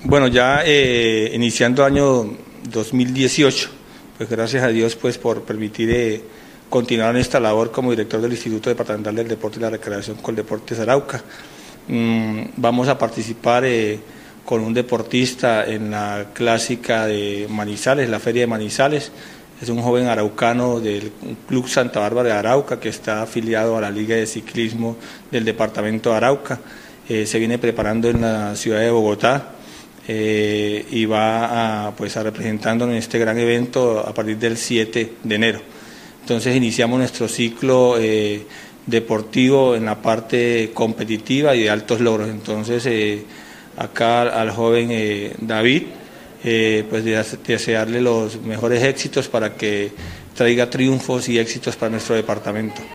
Bueno, ya iniciando año 2018, pues gracias a Dios pues por permitir continuar en esta labor como director del Instituto Departamental del Deporte y la Recreación Coldeportes Arauca. Vamos a participar con un deportista en la clásica de Manizales, la Feria de Manizales. Es un joven araucano del Club Santa Bárbara de Arauca que está afiliado a la Liga de Ciclismo del Departamento de Arauca. Se viene preparando en la ciudad de Bogotá y va a representándonos en este gran evento a partir del 7 de enero. Entonces iniciamos nuestro ciclo deportivo en la parte competitiva y de altos logros. Entonces acá al joven David, pues desearle los mejores éxitos para que traiga triunfos y éxitos para nuestro departamento.